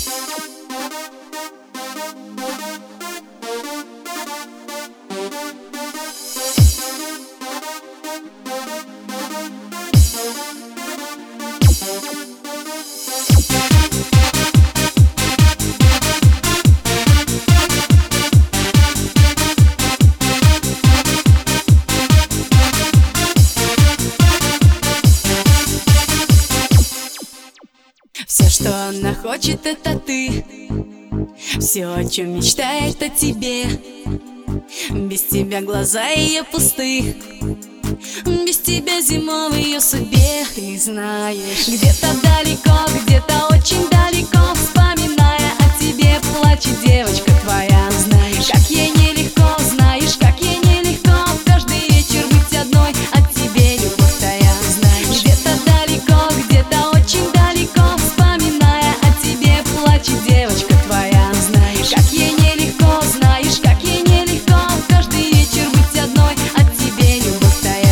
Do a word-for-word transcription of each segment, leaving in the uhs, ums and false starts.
Все, что она хочет, это ты. Все, о чем мечтает, о тебе. Без тебя глаза ее пусты. Без тебя зима в ее судьбе. И знаешь, где-то далеко, где-то очень далеко, вспоминая о тебе, плачет девочка твоя. Знаешь, как ей нелегко, знаешь, как ей нелегко каждый вечер быть одной, от тебе любовь твоя. Знаешь, где-то далеко, где-то очень далеко, вспоминая о тебе, плачет девочка твоя. Знаешь, как ей нелегко, знаешь, как ей нелегко каждый вечер быть одной, от тебе любовь твоя.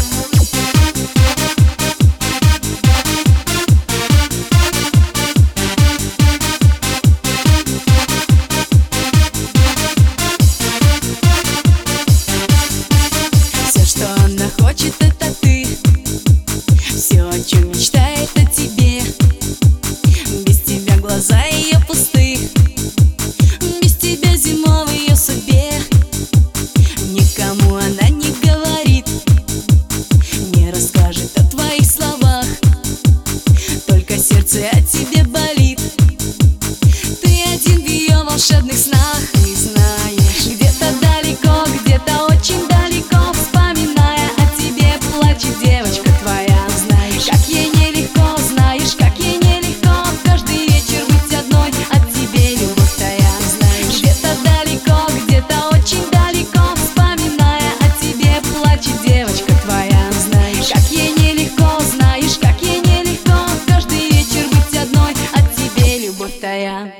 Все, что она хочет, это ты. Все, о чем мечтает, о тебе. Без тебя глаза ее пусты. Без тебя зима в ее судьбе. Никому она не говорит, не расскажет о твоих словах. Только сердце о тебе болит. Ты один в ее волшебных снах. И знаешь, где-то далеко, где-то очень далеко, вспоминая о тебе, плачет девочка твоя. Знаешь, как ей нелегко, знаешь, как ей нелегко каждый вечер быть одной, от тебе любовь твоя. Знаешь, где-то далеко, где-то очень далеко, вспоминая о тебе, плачет девочка твоя. Знаешь, как ей нелегко, знаешь, как ей нелегко каждый вечер быть одной, от тебе любовь твоя.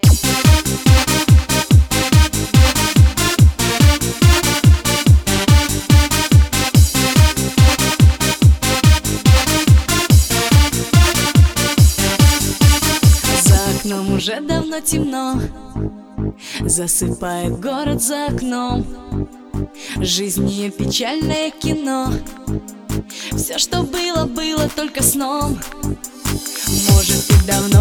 Уже давно темно, засыпает город за окном. Жизнь ее печальное кино. Все, что было, было только сном. Может, ты давно